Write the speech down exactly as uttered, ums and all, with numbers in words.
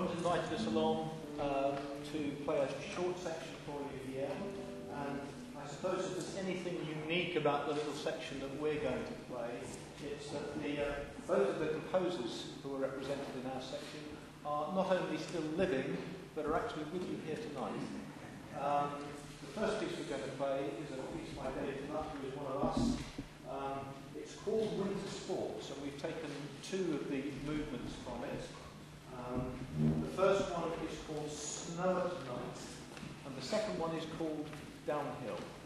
John's invited us along uh, to play a short section for you here, and I suppose if there's anything unique about the little section that we're going to play, it's that the, uh, both of the composers who are represented in our section are not only still living, but are actually with you here tonight. Um, the first piece we're going to play is a piece by David Nutt, who is one of us. Um, it's called Winter Sports, and we've taken two of the movements from it. Um, the first one is called Snow at Night, and the second one is called Downhill.